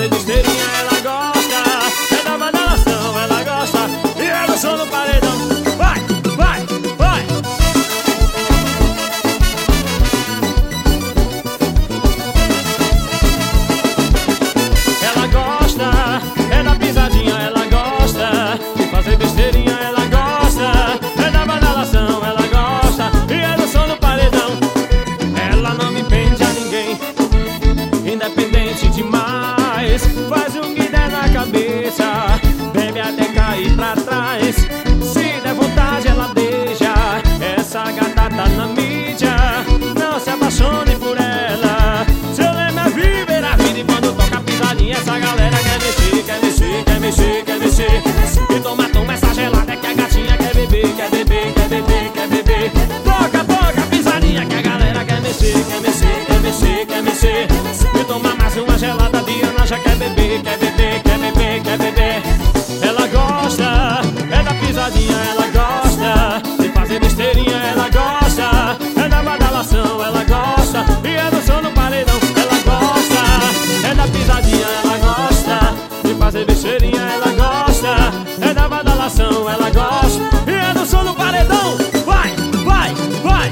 fazer besteirinha ela gosta, é da badalação ela gosta, e é do som no paredão. Vai, vai, vai. Ela gosta, é da pisadinha ela gosta, de fazer besteirinha ela gosta, é da badalação ela gosta, e é do som no paredão. Ela não me pende a ninguém, independente demais, faz o que der na cabeça, bebe até cair pra trás. Se der vontade ela deixa, essa gata tá na mídia, não se apaixone por ela. Seu lema é viver a vida, e quando toca a pisadinha essa galera quer mexer, quer mexer, quer mexer, quer mexer. E toma, toma essa gelada que a gatinha quer beber, quer beber, quer beber, quer beber. Toca, toca a pisadinha que a galera quer mexer, quer mexer, quer mexer, quer mexer. E toma mais uma gelada, Diana já quer beber, quer beber, quer beber, quer beber. Ela gosta, é da pisadinha, ela gosta, de fazer besteirinha, ela gosta, é da badalação, ela gosta, e é do som no paredão. Ela gosta, é da pisadinha, ela gosta, de fazer besteirinha, ela gosta, é da badalação, ela gosta, e é do som no paredão. Vai, vai, vai.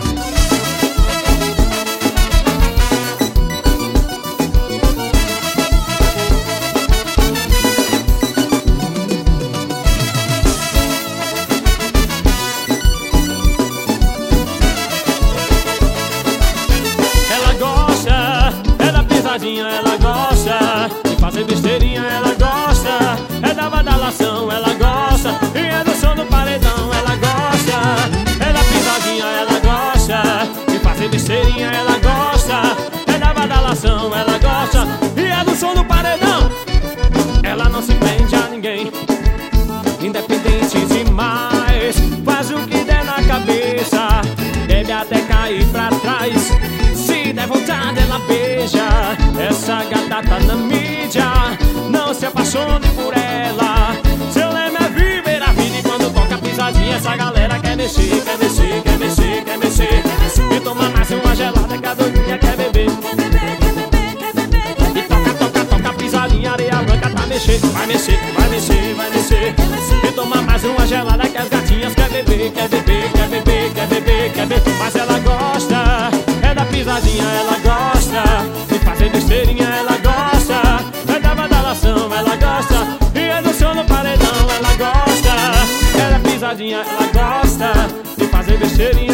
Ela gosta, de fazer besteirinha, ela gosta, é da badalação, ela gosta, e é do som do paredão. Ela gosta, é da pisadinha, ela gosta, de fazer besteirinha, ela gosta, é da badalação, ela gosta, e é do som do paredão. Ela não se prende a ninguém, independente demais, faz o que der na cabeça, bebe até cair pra trás. Se der vontade ela beija, essa gata tá na mídia, não se apaixone por ela. Seu lema é viver a vida, e quando toca a pisadinha essa galera quer mexer, quer mexer, quer mexer, quer mexer. E toma mais uma gelada que a doidinha quer beber. E toca, toca, toca a pisadinha, areia branca tá mexer, vai mexer, vai mexer, vai mexer. E toma mais uma gelada que as gatinhas quer beber, quer beber, quer beber, quer beber, quer beber. Mas ela gosta, é da pisadinha, ela gosta, de fazer besteirinha, ela gosta, é da badalação, ela gosta, e é do som no paredão. Ela gosta, é da pisadinha, ela gosta, de fazer besteirinha,